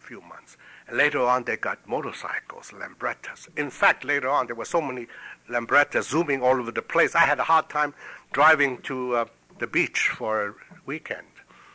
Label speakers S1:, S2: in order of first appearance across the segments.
S1: few months. And later on, they got motorcycles, Lambrettas. In fact, later on, there were so many Lambrettas zooming all over the place. I had a hard time driving to the beach for a weekend.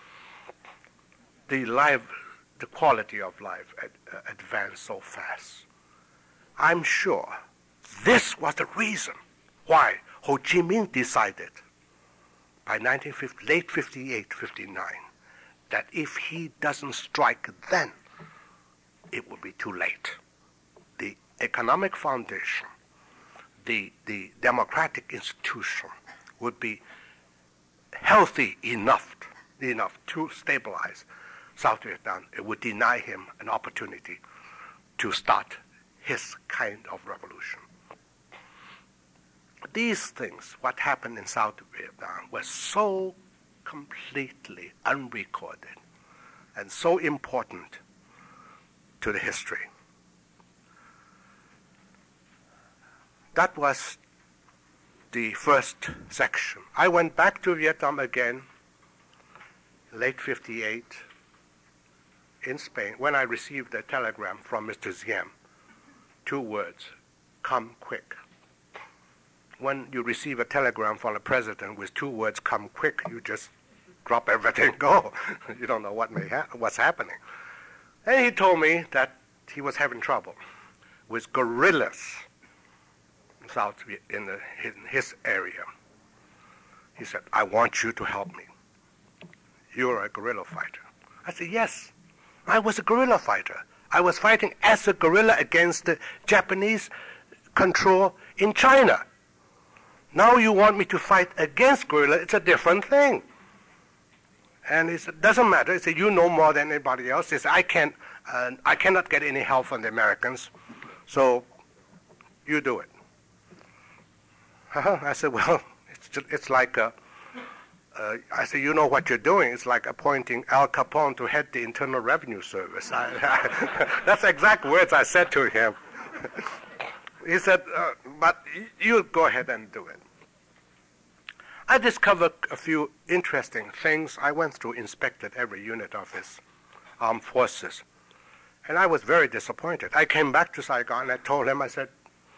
S1: The quality of life advanced so fast. I'm sure this was the reason why Ho Chi Minh decided by late 58, 59, that if he doesn't strike then, it will be too late. The economic foundation, the democratic institution would be healthy enough to stabilize South Vietnam. It would deny him an opportunity to start his kind of revolution. These things, what happened in South Vietnam, was so completely unrecorded and so important to the history. That was the first section. I went back to Vietnam again, late 58, in Spain, when I received a telegram from Mr. Diem. 2 words, come quick. When you receive a telegram from the president with 2 words, come quick, you just drop everything and go. You don't know what's happening. And he told me that he was having trouble with guerrillas in his area. He said, I want you to help me. You're a guerrilla fighter. I said, yes, I was a guerrilla fighter. I was fighting as a guerrilla against the Japanese control in China. Now you want me to fight against guerrilla, it's a different thing. And he said, doesn't matter. He said, you know more than anybody else. He said, I cannot get any help from the Americans, so you do it. I said, well, it's like I said, you know what you're doing. It's like appointing Al Capone to head the Internal Revenue Service. That's the exact words I said to him. He said, but you go ahead and do it. I discovered a few interesting things. I went through, inspected every unit of his armed forces. And I was very disappointed. I came back to Saigon and I told him, I said,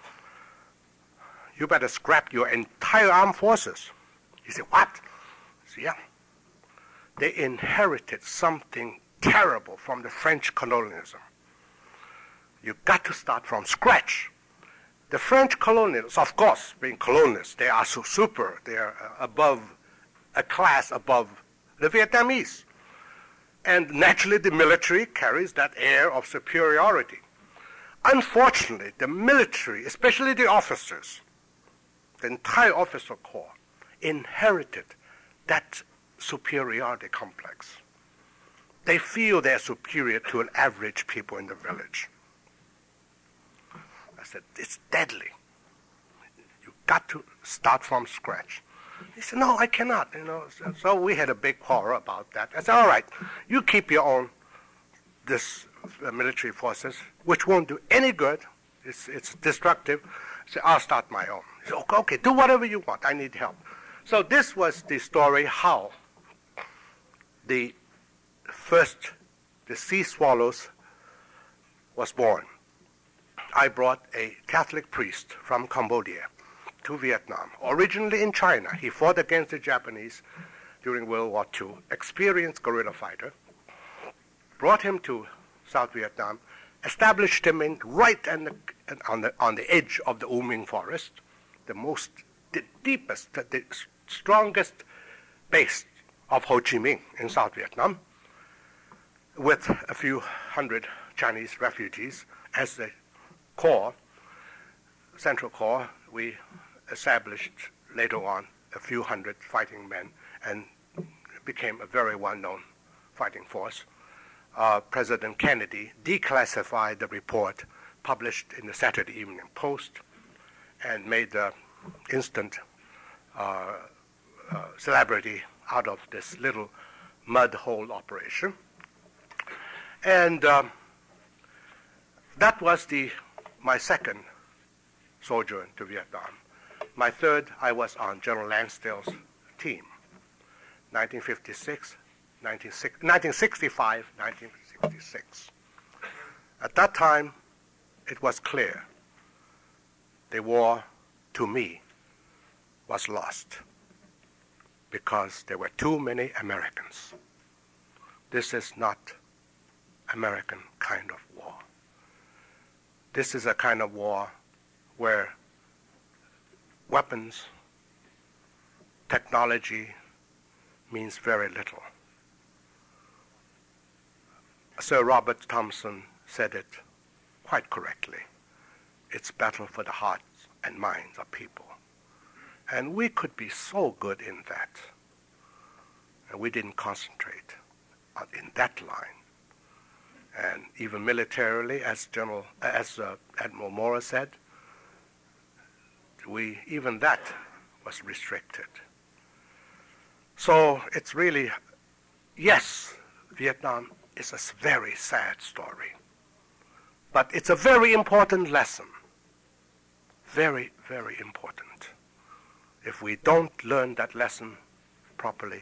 S1: you better scrap your entire armed forces. He said, what? I said, yeah. They inherited something terrible from the French colonialism. You got to start from scratch. The French colonialists, of course, being colonialists, they are so super, they are above, a class above the Vietnamese. And naturally, the military carries that air of superiority. Unfortunately, the military, especially the officers, the entire officer corps, inherited that superiority complex. They feel they're superior to an average people in the village. I said, it's deadly. You got to start from scratch. He said, no, I cannot. So we had a big quarrel about that. I said, all right, you keep your own military forces, which won't do any good. It's destructive. I said, I'll start my own. He said, okay, do whatever you want. I need help. So this was the story how the Sea Swallows was born. I brought a Catholic priest from Cambodia to Vietnam, originally in China. He fought against the Japanese during World War II, experienced guerrilla fighter, brought him to South Vietnam, established him right on the edge of the U Minh forest, the deepest, the strongest base of Ho Chi Minh in South Vietnam, with a few hundred Chinese refugees as the core, Central Corps. We established later on a few hundred fighting men and became a very well-known fighting force. President Kennedy declassified the report published in the Saturday Evening Post and made the instant celebrity out of this little mud hole operation. And that was my second sojourn to Vietnam. My third, I was on General Lansdale's team, 1965, 1966. At that time, it was clear the war, to me, was lost because there were too many Americans. This is not American kind of war. This is a kind of war where weapons, technology means very little. Sir Robert Thompson said it quite correctly. It's battle for the hearts and minds of people. And we could be so good in that. And we didn't concentrate in that line. And even militarily, as Admiral Morris said, even that was restricted. So it's really, yes, Vietnam is a very sad story. But it's a very important lesson. Very, very important. If we don't learn that lesson properly,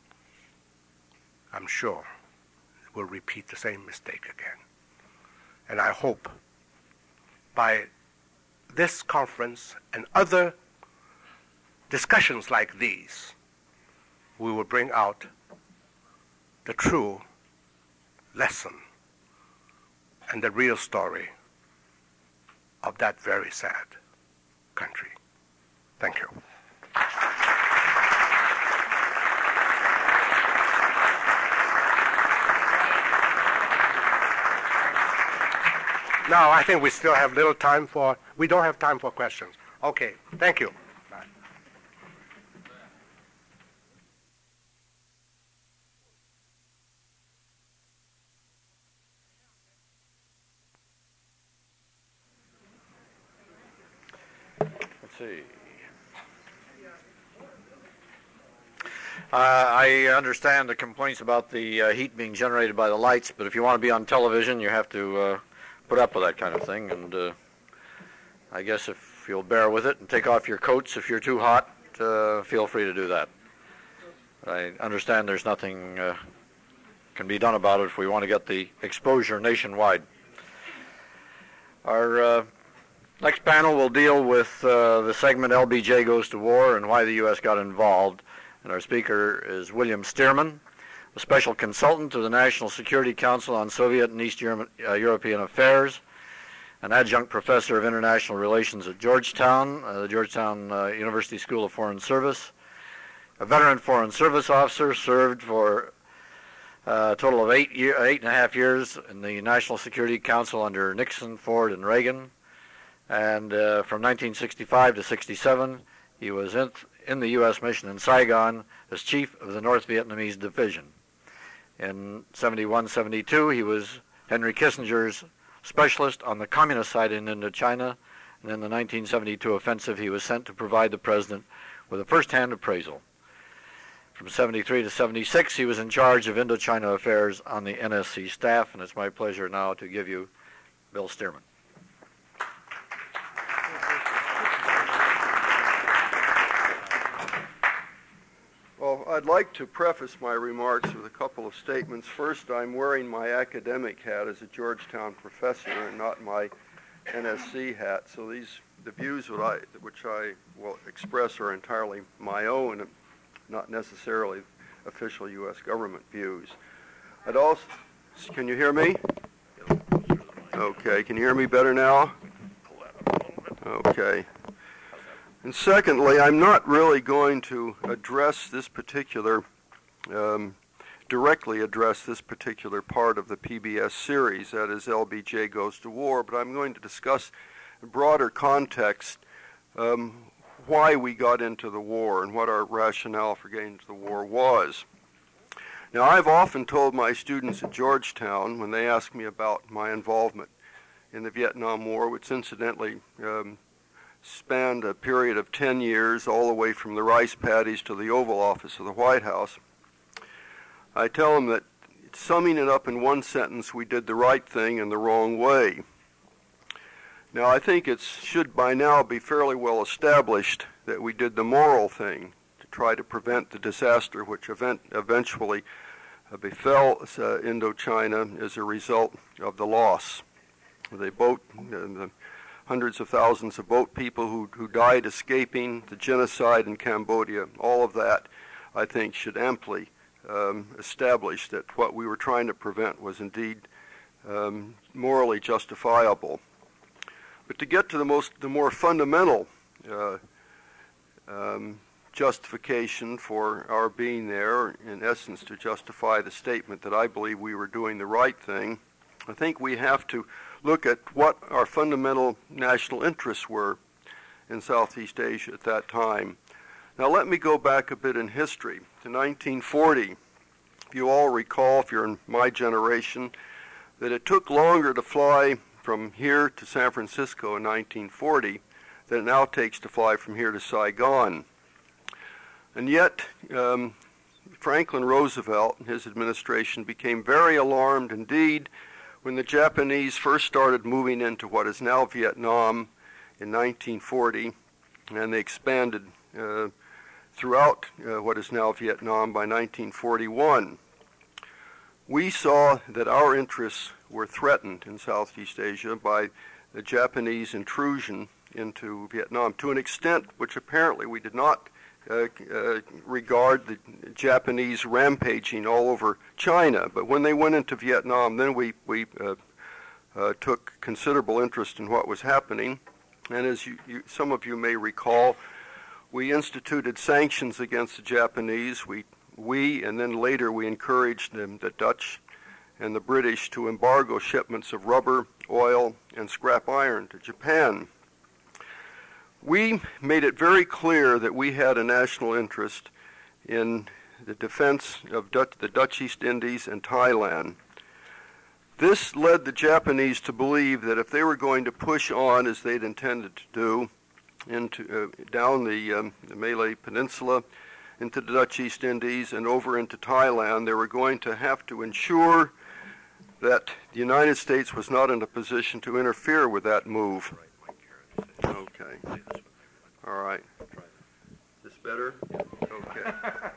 S1: I'm sure we'll repeat the same mistake again. And I hope by this conference and other discussions like these, we will bring out the true lesson and the real story of that very sad country. Thank you. Now, I think we still have little time for, we don't have time for questions. Okay, thank you. Bye.
S2: Let's see. I understand the complaints about the heat being generated by the lights, but if you want to be on television, you have to put up with that kind of thing. And I guess if you'll bear with it and take off your coats if you're too hot, feel free to do that. I understand there's nothing can be done about it if we want to get the exposure nationwide. Our next panel will deal with the segment LBJ Goes to War and why the U.S. got involved. And our speaker is William Stearman, a special consultant to the National Security Council on Soviet and East European Affairs, an adjunct professor of international relations at Georgetown, the Georgetown University School of Foreign Service, a veteran Foreign Service officer, served for a total of 8.5 years in the National Security Council under Nixon, Ford, and Reagan. And from 1965 to 67, he was in the U.S. mission in Saigon as chief of the North Vietnamese Division. In 71-72, he was Henry Kissinger's specialist on the communist side in Indochina, and in the 1972 offensive, he was sent to provide the president with a first-hand appraisal. From 73 to 76, he was in charge of Indochina affairs on the NSC staff, and it's my pleasure now to give you Bill Stearman.
S3: Well, I'd like to preface my remarks with a couple of statements. First, I'm wearing my academic hat as a Georgetown professor and not my NSC hat, so the views which I will express are entirely my own and not necessarily official U.S. government views. I'd also, can you hear me? Okay, can you hear me better now? Okay. And secondly, I'm not really going to address this particular, directly address this particular part of the PBS series, that is LBJ Goes to War, but I'm going to discuss in broader context why we got into the war and what our rationale for getting into the war was. Now, I've often told my students at Georgetown when they ask me about my involvement in the Vietnam War, which incidentally spanned a period of 10 years, all the way from the rice paddies to the Oval Office of the White House. I tell them that, summing it up in one sentence, we did the right thing in the wrong way. Now, I think it should by now be fairly well established that we did the moral thing to try to prevent the disaster which eventually befell Indochina as a result of the loss the boat, the hundreds of thousands of boat people who died escaping, the genocide in Cambodia, all of that, I think, should amply establish that what we were trying to prevent was indeed morally justifiable. But to get to the more fundamental justification for our being there, in essence to justify the statement that I believe we were doing the right thing, I think we have to look at what our fundamental national interests were in Southeast Asia at that time. Now let me go back a bit in history to 1940. If you all recall, if you're in my generation, that it took longer to fly from here to San Francisco in 1940 than it now takes to fly from here to Saigon. And yet, Franklin Roosevelt and his administration became very alarmed indeed when the Japanese first started moving into what is now Vietnam in 1940, and they expanded throughout what is now Vietnam by 1941. We saw that our interests were threatened in Southeast Asia by the Japanese intrusion into Vietnam to an extent which apparently we did not regard the Japanese rampaging all over China. But when they went into Vietnam, then we took considerable interest in what was happening. And as some of you may recall, we instituted sanctions against the Japanese. We and then later we encouraged the Dutch and the British to embargo shipments of rubber, oil, and scrap iron to Japan. We made it very clear that we had a national interest in the defense of the Dutch East Indies and Thailand. This led the Japanese to believe that if they were going to push on, as they'd intended to do, down the Malay Peninsula, into the Dutch East Indies and over into Thailand, they were going to have to ensure that the United States was not in a position to interfere with that move. Okay. All right. This better? Okay.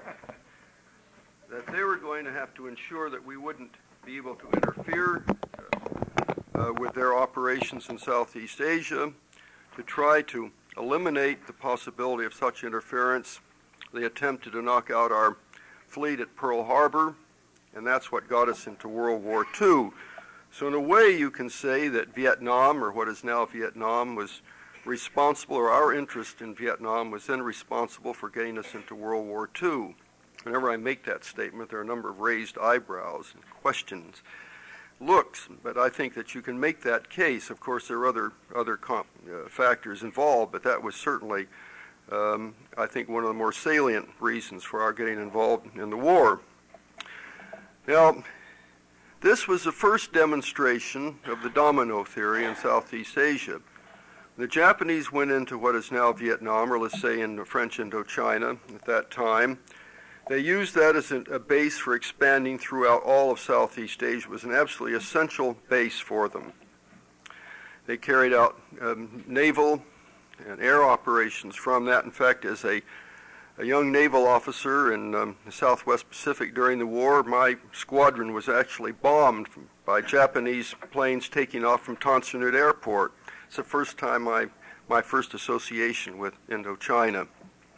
S3: That they were going to have to ensure that we wouldn't be able to interfere with their operations in Southeast Asia. To try to eliminate the possibility of such interference, they attempted to knock out our fleet at Pearl Harbor, and that's what got us into World War II. So in a way, you can say that Vietnam, or what is now Vietnam, was responsible, or our interest in Vietnam was then responsible for getting us into World War II. Whenever I make that statement, there are a number of raised eyebrows and questions, looks, but I think that you can make that case. Of course, there are other factors involved, but that was certainly, I think, one of the more salient reasons for our getting involved in the war. Now, this was the first demonstration of the domino theory in Southeast Asia. The Japanese went into what is now Vietnam, or let's say in French Indochina at that time. They used that as a base for expanding throughout all of Southeast Asia. It was an absolutely essential base for them. They carried out naval and air operations from that. In fact, as a young naval officer in the Southwest Pacific during the war, my squadron was actually bombed by Japanese planes taking off from Tan Son Nhut Airport. It's the first time my first association with Indochina.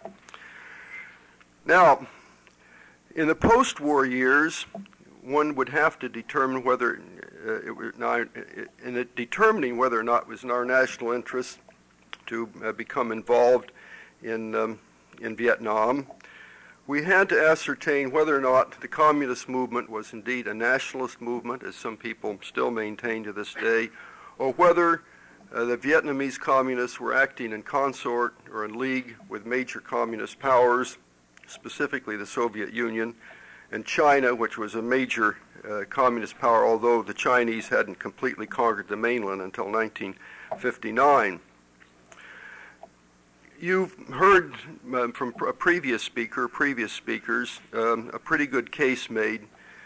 S3: Now, in the post-war years, one would have to determine whether, in determining whether or not it was in our national interest to become involved in Vietnam, we had to ascertain whether or not the communist movement was indeed a nationalist movement, as some people still maintain to this day, or whether the Vietnamese communists were acting in consort or in league with major communist powers, specifically the Soviet Union, and China, which was a major communist power, although the Chinese hadn't completely conquered the mainland until 1959. You've heard from previous speakers, a pretty good case made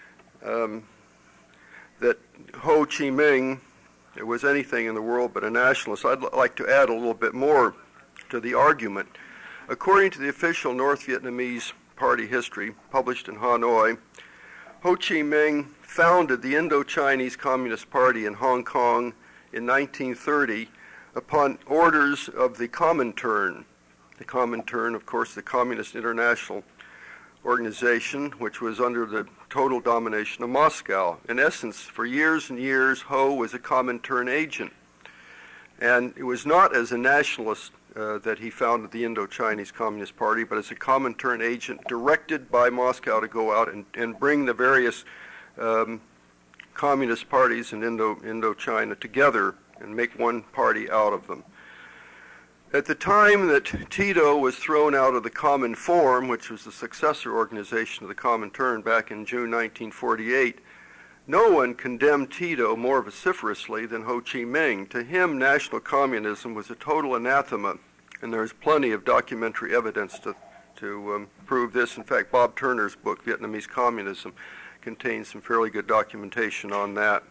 S3: that Ho Chi Minh was anything in the world but a nationalist. I'd like to add a little bit more to the argument. According to the official North Vietnamese party history published in Hanoi, Ho Chi Minh founded the Indo-Chinese Communist Party in Hong Kong in 1930 upon orders of the Comintern. The Comintern, of course, the Communist International Organization, which was under the total domination of Moscow. In essence, for years and years, Ho was a Comintern agent. And it was not as a nationalist that he founded the Indo-Chinese Communist Party, but as a Comintern agent directed by Moscow to go out and bring the various communist parties in Indochina together and make one party out of them. At the time that Tito was thrown out of the Cominform, which was the successor organization of the Comintern back in June 1948, no one condemned Tito more vociferously than Ho Chi Minh. To him, national communism was a total anathema, and there's plenty of documentary evidence to prove this. In fact, Bob Turner's book, Vietnamese Communism, contains some fairly good documentation on that.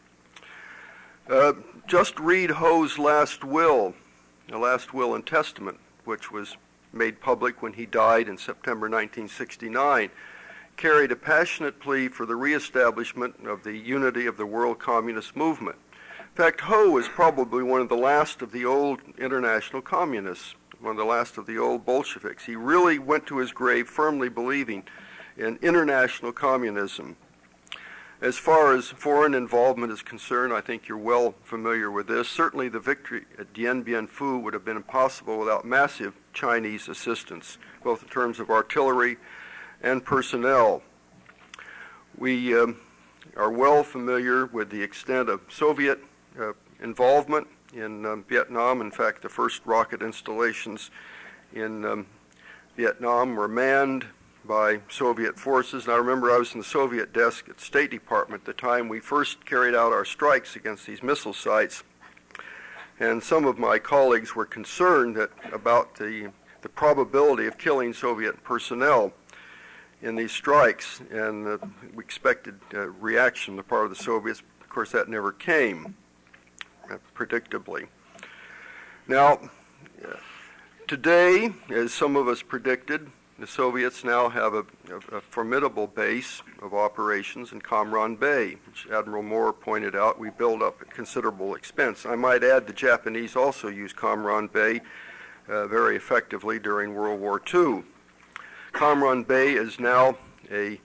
S3: Just read Ho's last will, the last will and testament, which was made public when he died in September 1969, carried a passionate plea for the reestablishment of the unity of the world communist movement. In fact, Ho was probably one of the last of the old international communists, one of the last of the old Bolsheviks. He really went to his grave firmly believing in international communism. As far as foreign involvement is concerned, I think you're well familiar with this. Certainly the victory at Dien Bien Phu would have been impossible without massive Chinese assistance, both in terms of artillery and personnel. We are well familiar with the extent of Soviet involvement in Vietnam. In fact, the first rocket installations in Vietnam were manned by Soviet forces. And I remember I was in the Soviet desk at the State Department at the time we first carried out our strikes against these missile sites. And some of my colleagues were concerned about the probability of killing Soviet personnel in these strikes, and we expected a reaction on the part of the Soviets. Of course, that never came, predictably. Now, today, as some of us predicted, the Soviets now have a formidable base of operations in Cam Ranh Bay, which Admiral Moore pointed out we build up at considerable expense. I might add the Japanese also used Cam Ranh Bay very effectively during World War II. Cam Ranh Bay is now a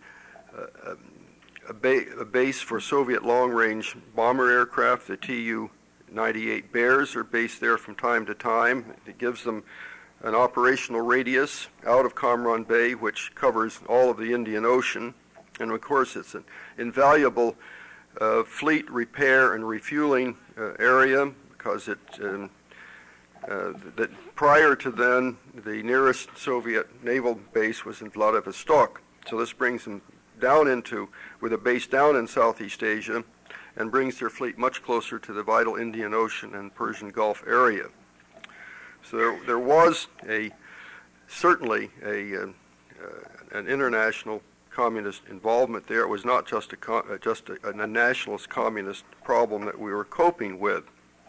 S3: base for Soviet long-range bomber aircraft. The Tu-98 Bears are based there from time to time. It gives them an operational radius out of Cam Ranh Bay, which covers all of the Indian Ocean. And of course, it's an invaluable fleet repair and refueling area, because that prior to then, the nearest Soviet naval base was in Vladivostok. So this brings them down with a base down in Southeast Asia, and brings their fleet much closer to the vital Indian Ocean and Persian Gulf area. So there was certainly an international communist involvement there. It was not just a nationalist communist problem that we were coping with.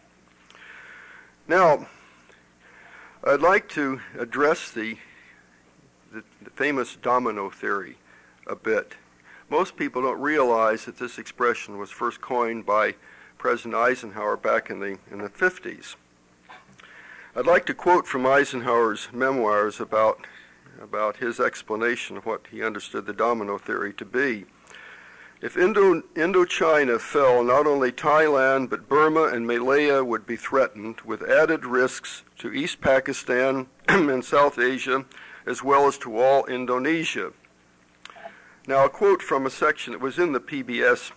S3: Now, I'd like to address the famous domino theory a bit. Most people don't realize that this expression was first coined by President Eisenhower back in the 50s. I'd like to quote from Eisenhower's memoirs about his explanation of what he understood the domino theory to be. If Indochina fell, not only Thailand, but Burma and Malaya would be threatened, with added risks to East Pakistan and South Asia, as well as to all Indonesia. Now, a quote from a section that was in the PBS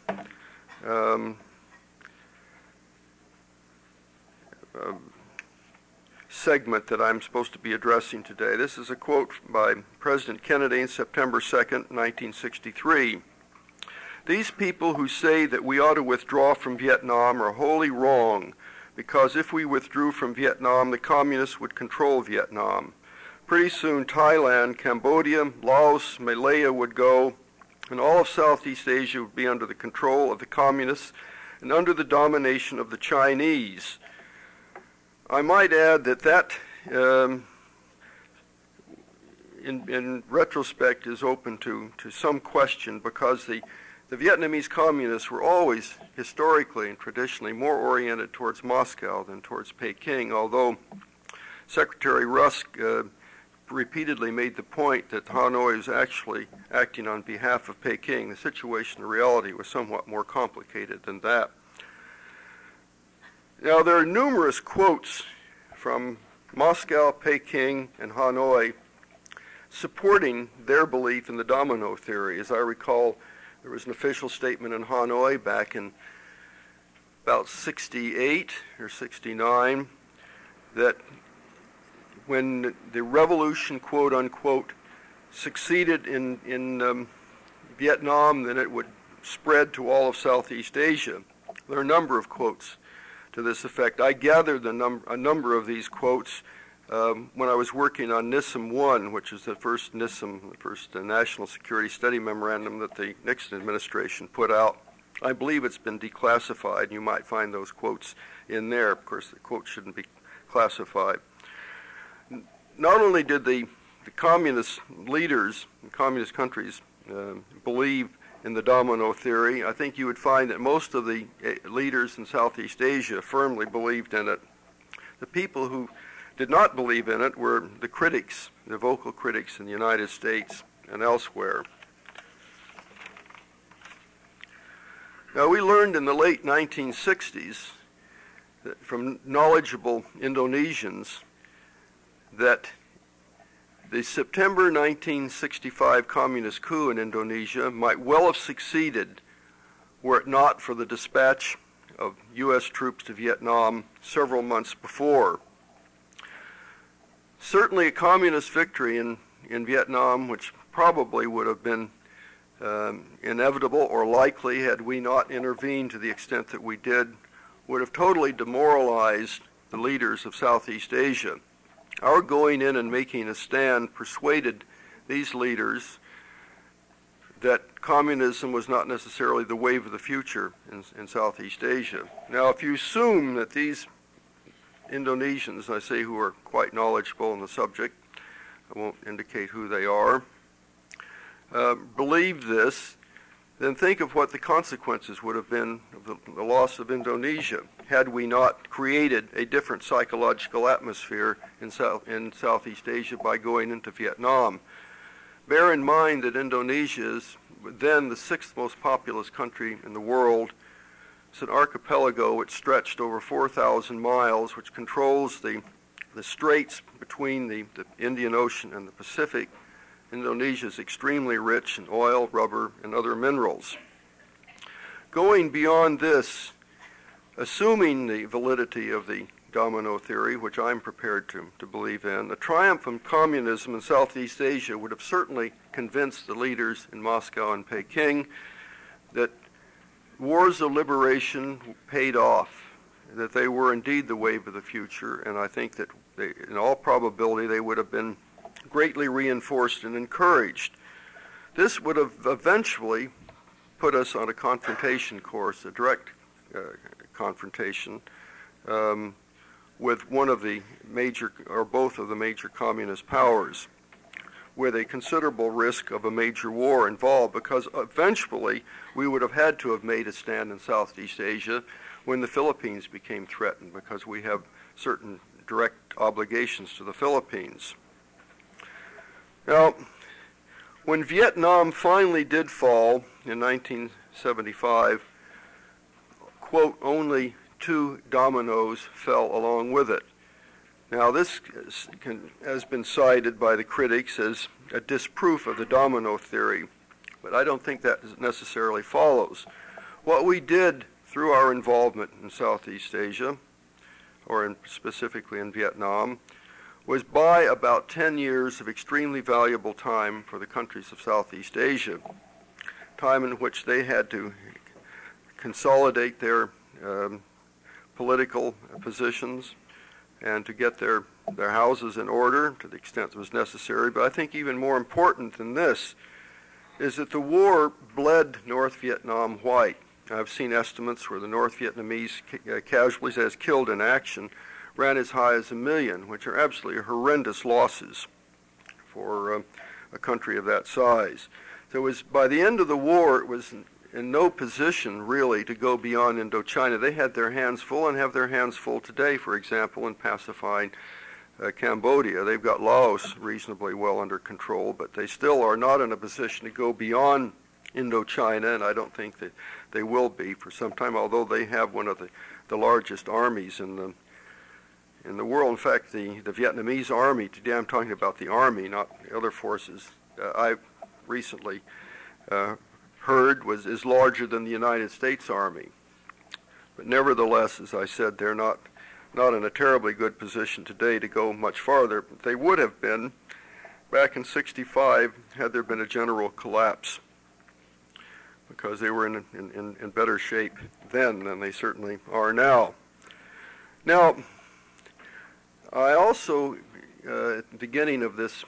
S3: segment that I'm supposed to be addressing today. This is a quote by President Kennedy on September 2nd, 1963. These people who say that we ought to withdraw from Vietnam are wholly wrong, because if we withdrew from Vietnam, the communists would control Vietnam. Pretty soon Thailand, Cambodia, Laos, Malaya would go, and all of Southeast Asia would be under the control of the communists and under the domination of the Chinese. I might add that in retrospect is open to some question, because the the Vietnamese communists were always historically and traditionally more oriented towards Moscow than towards Peking, although Secretary Rusk repeatedly made the point that Hanoi was actually acting on behalf of Peking. The situation in reality was somewhat more complicated than that. Now, there are numerous quotes from Moscow, Peking, and Hanoi supporting their belief in the domino theory. As I recall, there was an official statement in Hanoi back in about 68 or 69 that when the revolution, quote unquote, succeeded in Vietnam, then it would spread to all of Southeast Asia. There are a number of quotes to this effect. I gathered a number of these quotes when I was working on NISM I, which is the first NISM, the first National Security Study Memorandum that the Nixon administration put out. I believe it's been declassified. You might find those quotes in there. Of course, the quotes shouldn't be classified. Not only did the communist leaders in communist countries believe in the domino theory, I think you would find that most of the leaders in Southeast Asia firmly believed in it. The people who did not believe in it were the critics, the vocal critics in the United States and elsewhere. Now, we learned in the late 1960s that from knowledgeable Indonesians that the September 1965 communist coup in Indonesia might well have succeeded were it not for the dispatch of U.S. troops to Vietnam several months before. Certainly a communist victory in Vietnam, which probably would have been inevitable or likely had we not intervened to the extent that we did, would have totally demoralized the leaders of Southeast Asia. Our going in and making a stand persuaded these leaders that communism was not necessarily the wave of the future in Southeast Asia. Now, if you assume that these Indonesians, I say who are quite knowledgeable on the subject, I won't indicate who they are, believed this, then think of what the consequences would have been of the loss of Indonesia had we not created a different psychological atmosphere in Southeast Asia by going into Vietnam. Bear in mind that Indonesia is then the sixth most populous country in the world. It's an archipelago which stretched over 4,000 miles, which controls the straits between the Indian Ocean and the Pacific. Indonesia is extremely rich in oil, rubber, and other minerals. Going beyond this, assuming the validity of the domino theory, which I'm prepared to believe in, the triumph of communism in Southeast Asia would have certainly convinced the leaders in Moscow and Peking that wars of liberation paid off, that they were indeed the wave of the future, and I think that in all probability they would have been greatly reinforced and encouraged. This would have eventually put us on a confrontation course, a direct confrontation with one of the major, or both of the major communist powers, with a considerable risk of a major war involved, because eventually we would have had to have made a stand in Southeast Asia when the Philippines became threatened, because we have certain direct obligations to the Philippines. Now, when Vietnam finally did fall in 1975, quote, only 2 dominoes fell along with it. Now, this has been cited by the critics as a disproof of the domino theory, but I don't think that necessarily follows. What we did through our involvement in Southeast Asia, or specifically in Vietnam, was buy about 10 years of extremely valuable time for the countries of Southeast Asia, time in which they had to consolidate their political positions and to get their houses in order to the extent that was necessary. But I think even more important than this is that the war bled North Vietnam white. I've seen estimates where the North Vietnamese casualties as killed in action ran as high as 1 million, which are absolutely horrendous losses for a country of that size. So it was, by the end of the war, it was in no position really to go beyond Indochina. They had their hands full and have their hands full today, for example, in pacifying Cambodia. They've got Laos reasonably well under control, but they still are not in a position to go beyond Indochina, and I don't think that they will be for some time, although they have one of the largest armies in the world. In fact, the Vietnamese army, today I'm talking about the army, not the other forces, I recently heard is larger than the United States Army. But nevertheless, as I said, they're not in a terribly good position today to go much farther. But they would have been back in '65 had there been a general collapse, because they were in better shape then than they certainly are now. Now, I also, at the beginning of this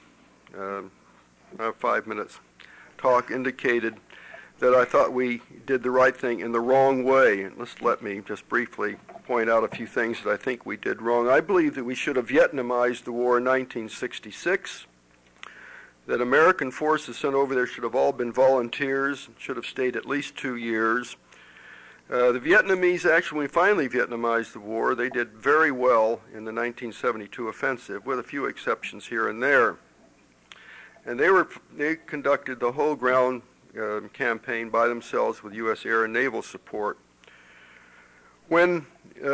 S3: 5 minutes talk, indicated that I thought we did the right thing in the wrong way. And let me just briefly point out a few things that I think we did wrong. I believe that we should have Vietnamized the war in 1966, that American forces sent over there should have all been volunteers, should have stayed at least 2 years. The Vietnamese, actually, when we finally Vietnamized the war, they did very well in the 1972 offensive, with a few exceptions here and there. And they conducted the whole ground campaign by themselves with U.S. air and naval support. When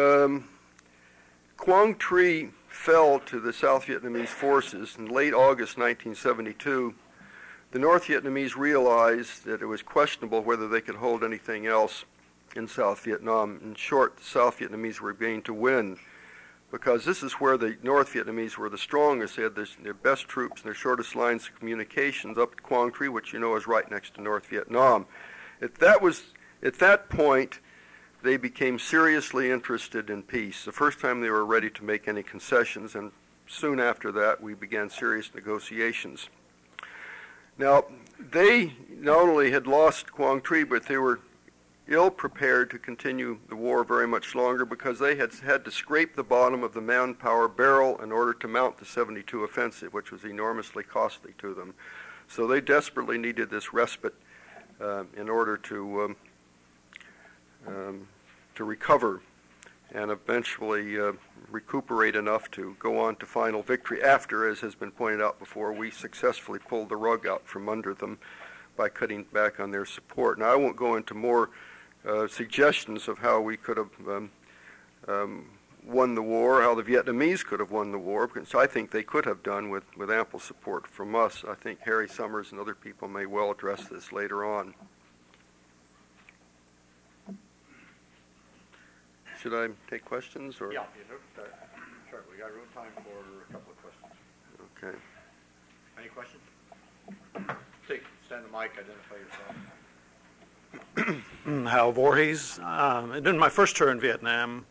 S3: Quang Tri fell to the South Vietnamese forces in late August 1972, the North Vietnamese realized that it was questionable whether they could hold anything else in South Vietnam. In short, the South Vietnamese were beginning to win, because this is where the North Vietnamese were the strongest. They had their best troops and their shortest lines of communications up at Quang Tri, which you know is right next to North Vietnam. At that point, they became seriously interested in peace, the first time they were ready to make any concessions, and soon after that we began serious negotiations. Now, they not only had lost Quang Tri, but they were ill-prepared to continue the war very much longer, because they had to scrape the bottom of the manpower barrel in order to mount the 72 offensive, which was enormously costly to them. So they desperately needed this respite in order to recover and eventually recuperate enough to go on to final victory after, as has been pointed out before, we successfully pulled the rug out from under them by cutting back on their support. Now, I won't go into more suggestions of how we could have won the war, how the Vietnamese could have won the war, because I think they could have done with ample support from us. I think Harry Summers and other people may well address this later on. Should I take questions? Or?
S2: Yeah, sure. We got room time for a couple of questions.
S3: Okay.
S2: Any questions? Stand the mic, identify yourself.
S4: Hal Voorhees. In my first tour in Vietnam,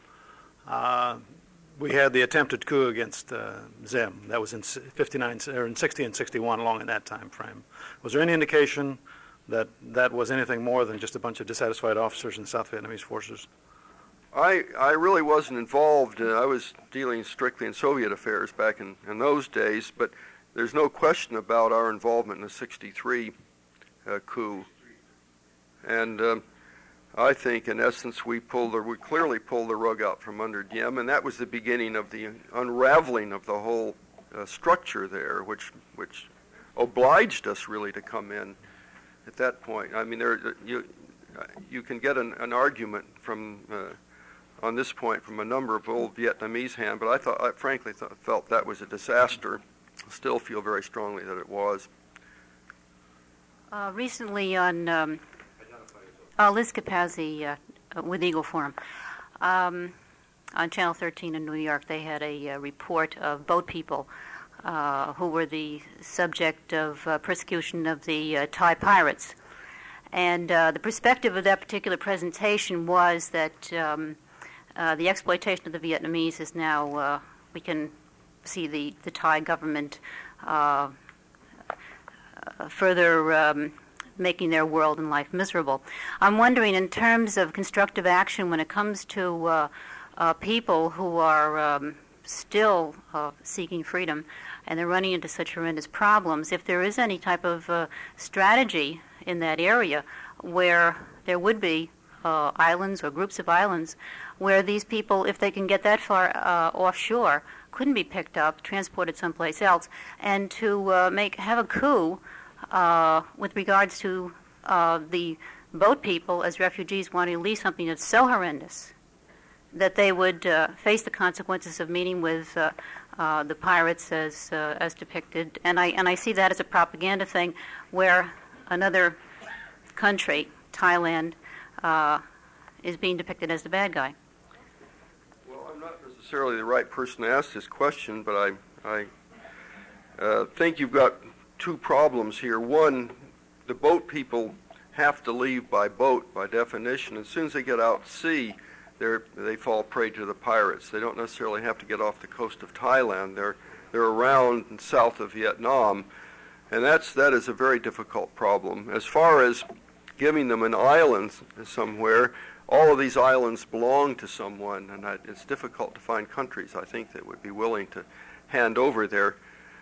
S4: we had the attempted coup against Diem. That was in 59, or in 60 and 61, along in that time frame. Was there any indication that that was anything more than just a bunch of dissatisfied officers in South Vietnamese forces?
S3: I really wasn't involved. I was dealing strictly in Soviet affairs back in those days, but there's no question about our involvement in the 63 coup. And I think, in essence, we clearly pulled the rug out from under Diem, and that was the beginning of the unraveling of the whole structure there, which obliged us really to come in at that point. I mean, you can get an argument from on this point from a number of old Vietnamese hands, but I frankly felt that was a disaster. I still feel very strongly that it was.
S5: Recently on Liz Capazzi with Eagle Forum, on Channel 13 in New York, they had a report of boat people who were the subject of persecution of the Thai pirates. And the perspective of that particular presentation was that the exploitation of the Vietnamese is now, we can see the Thai government further making their world and life miserable. I'm wondering, in terms of constructive action when it comes to people who are still seeking freedom and they're running into such horrendous problems, if there is any type of strategy in that area where there would be islands or groups of islands where these people, if they can get that far offshore, couldn't be picked up, transported someplace else, and to have a coup with regards to the boat people as refugees wanting to leave something that's so horrendous that they would face the consequences of meeting with the pirates as depicted. And I see that as a propaganda thing where another country, Thailand, is being depicted as the bad guy.
S3: Well, I'm not necessarily the right person to ask this question, but I think you've got two problems here. One, the boat people have to leave by boat by definition. As soon as they get out to sea, they fall prey to the pirates. They don't necessarily have to get off the coast of Thailand. They're around south of Vietnam, and that is a very difficult problem. As far as giving them an island somewhere, all of these islands belong to someone, and it's difficult to find countries, I think, that would be willing to hand over their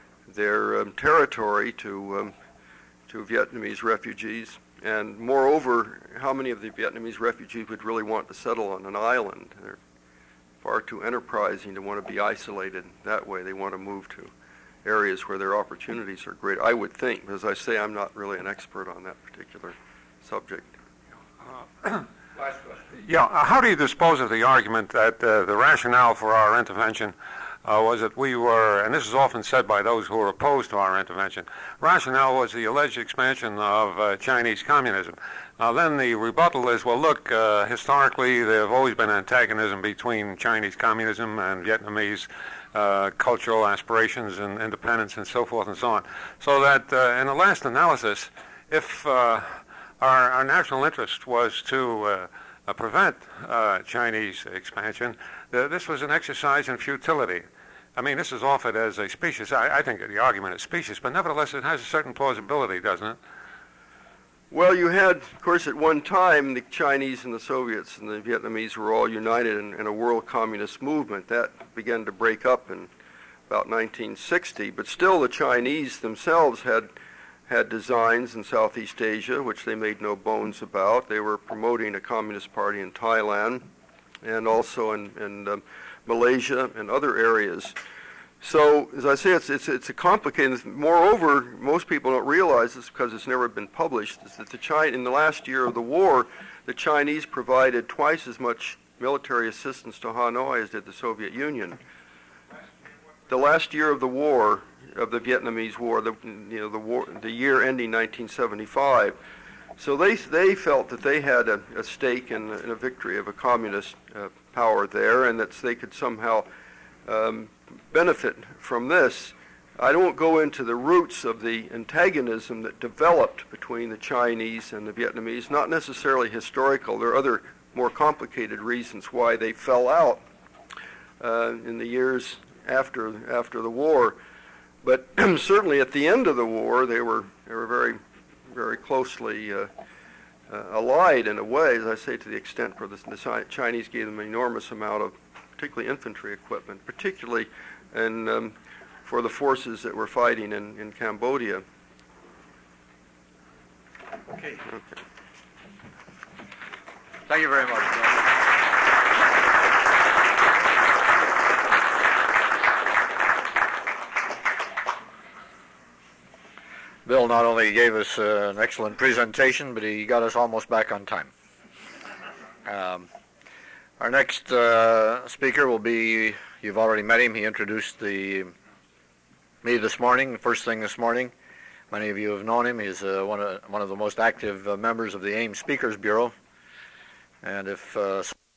S3: territory to Vietnamese refugees. And moreover, how many of the Vietnamese refugees would really want to settle on an island? They're far too enterprising to want to be isolated that way. They want to move to areas where their opportunities are great, I would think. As I say, I'm not really an expert on that particular subject.
S1: Last question.
S6: Yeah, how do you dispose of the argument that the rationale for our intervention was that we were, and this is often said by those who are opposed to our intervention, rationale was the alleged expansion of Chinese communism. Now then the rebuttal is, well look, historically there have always been antagonism between Chinese communism and Vietnamese cultural aspirations and independence and so forth and so on. So that in the last analysis, if our national interest was to prevent Chinese expansion, this was an exercise in futility. I mean, this is offered as a specious, I think the argument is specious, but nevertheless it has a certain plausibility, doesn't it?
S3: Well, you had, of course, at one time, the Chinese and the Soviets and the Vietnamese were all united in a world communist movement. That began to break up in about 1960, but still the Chinese themselves had designs in Southeast Asia, which they made no bones about. They were promoting a communist party in Thailand and also in Malaysia and other areas. So, as I say, it's a complicated. Moreover, most people don't realize this because it's never been published. Is that in the last year of the war, the Chinese provided twice as much military assistance to Hanoi as did the Soviet Union. The last year of the war, of the Vietnamese War, the year ending 1975. So they felt that they had a stake in a victory of a communist power there, and that they could somehow benefit from this. I don't go into the roots of the antagonism that developed between the Chinese and the Vietnamese, not necessarily historical. There are other more complicated reasons why they fell out in the years after the war. But certainly at the end of the war, they were very, very closely allied in a way, as I say, to the extent where the Chinese gave them an enormous amount of particularly infantry equipment, particularly for the forces that were fighting in Cambodia.
S1: Okay.
S2: Thank you very much, Bill. Bill not only gave us an excellent presentation, but he got us almost back on time. Our next speaker will be, you've already met him, he introduced me this morning, first thing this morning. Many of you have known him. He's one of the most active members of the AIM Speakers Bureau. And if